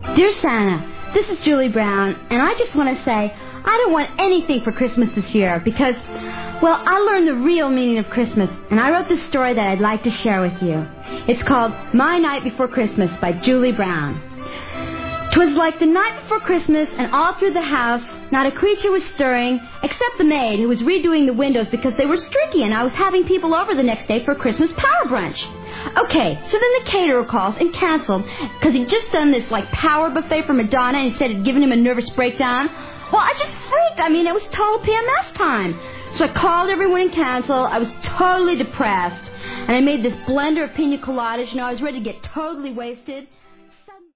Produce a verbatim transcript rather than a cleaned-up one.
Dear Santa, this is Julie Brown, and I just want to say I don't want anything for Christmas this year because, well, I learned the real meaning of Christmas, and I wrote this story that I'd like to share with you. It's called My Night Before Christmas by Julie Brown. 'Twas like the night before Christmas, and all through the house, not a creature was stirring, except the maid, who was redoing the windows because they were streaky, and I was having people over the next day for a Christmas power brunch. Okay, so then the caterer calls and canceled because he'd just done this, like, power buffet for Madonna and said it'd given him a nervous breakdown. Well, I just freaked. I mean, it was total P M S time. So I called everyone and canceled. I was totally depressed. And I made this blender of pina coladas. You know, I was ready to get totally wasted.